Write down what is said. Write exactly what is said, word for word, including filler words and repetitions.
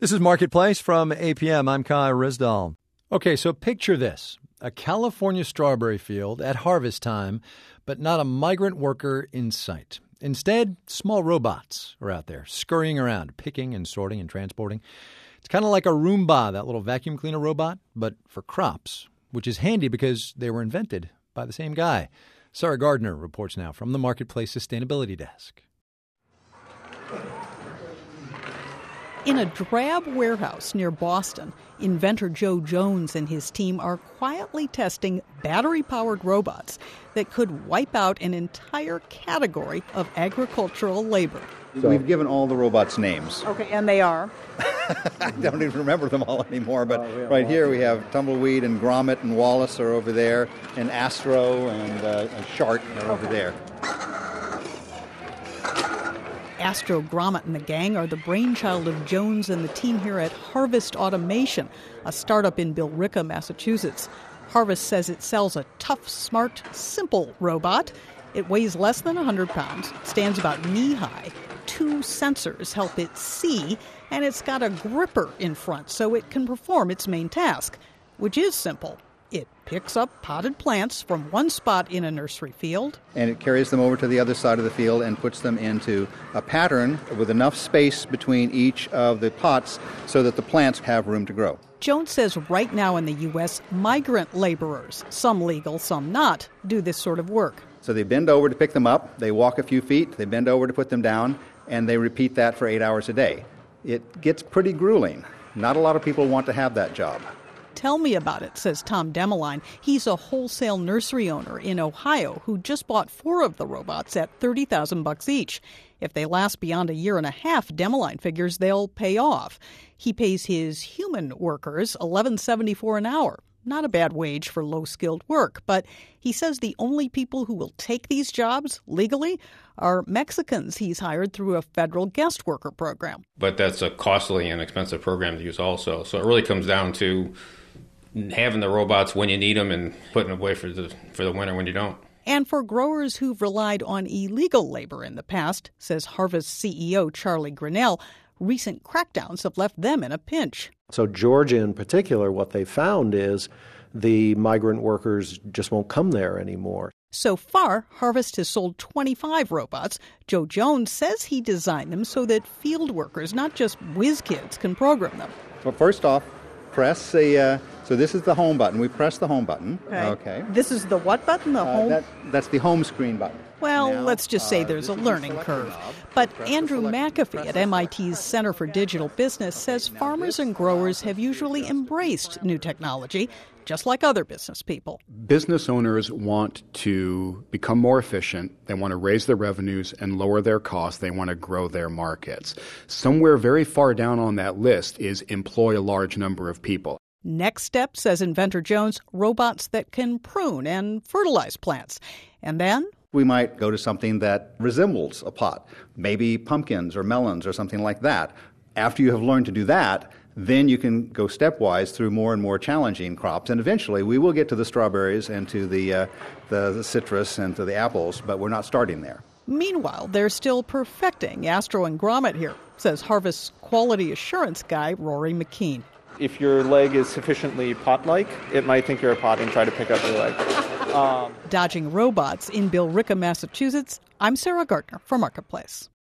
This is Marketplace from A P M. I'm Kai Risdall. Okay, so picture this. A California strawberry field at harvest time, but not a migrant worker in sight. Instead, small robots are out there scurrying around, picking and sorting and transporting. It's kind of like a Roomba, that little vacuum cleaner robot, but for crops, which is handy because they were invented by the same guy. Sarah Gardner reports now from the Marketplace Sustainability Desk. In a drab warehouse near Boston, inventor Joe Jones and his team are quietly testing battery-powered robots that could wipe out an entire category of agricultural labor. So, we've given all the robots names. Okay, and they are? I don't even remember them all anymore, but oh, right here we have Tumbleweed and Grommet and Wallace are over there, and Astro and, uh, and Shart are over there. Astro, Grommet, and the gang are the brainchild of Jones and the team here at Harvest Automation, a startup in Billerica, Massachusetts. Harvest says it sells a tough, smart, simple robot. It weighs less than one hundred pounds, stands about knee-high. Two sensors help it see, and it's got a gripper in front so it can perform its main task, which is simple. It picks up potted plants from one spot in a nursery field. And it carries them over to the other side of the field and puts them into a pattern with enough space between each of the pots so that the plants have room to grow. Jones says right now in the U S, migrant laborers, some legal, some not, do this sort of work. So they bend over to pick them up, they walk a few feet, they bend over to put them down, and they repeat that for eight hours a day. It gets pretty grueling. Not a lot of people want to have that job. Tell me about it, says Tom Demeline. He's a wholesale nursery owner in Ohio who just bought four of the robots at thirty thousand bucks each. If they last beyond a year and a half, Demeline figures they'll pay off. He pays his human workers eleven seventy-four an hour. Not a bad wage for low-skilled work, but he says the only people who will take these jobs legally are Mexicans he's hired through a federal guest worker program. But that's a costly and expensive program to use also. So it really comes down to having the robots when you need them and putting them away for the for the winter when you don't. And for growers who've relied on illegal labor in the past, says Harvest C E O Charlie Grinnell, recent crackdowns have left them in a pinch. So Georgia in particular, what they found is the migrant workers just won't come there anymore. So far, Harvest has sold twenty-five robots. Joe Jones says he designed them so that field workers, not just whiz kids, can program them. Well, first off, press the, uh, so this is the home button. We press the home button. Okay. okay. This is the what button? The uh, home? That, that's the home screen button. Well, now, let's just say uh, there's a learning curve. But Andrew McAfee at M I T's Center for Digital Business says farmers and growers have usually embraced new technology, just like other business people. Business owners want to become more efficient. They want to raise their revenues and lower their costs. They want to grow their markets. Somewhere very far down on that list is employ a large number of people. Next step, says inventor Jones, robots that can prune and fertilize plants. And then we might go to something that resembles a pot, maybe pumpkins or melons or something like that. After you have learned to do that, then you can go stepwise through more and more challenging crops. And eventually we will get to the strawberries and to the, uh, the, the citrus and to the apples, but we're not starting there. Meanwhile, they're still perfecting Astro and Grommet here, says Harvest quality assurance guy Rory McKean. If your leg is sufficiently pot-like, it might think you're a pot and try to pick up your leg. Um, Dodging robots in Billerica, Massachusetts, I'm Sarah Gardner for Marketplace.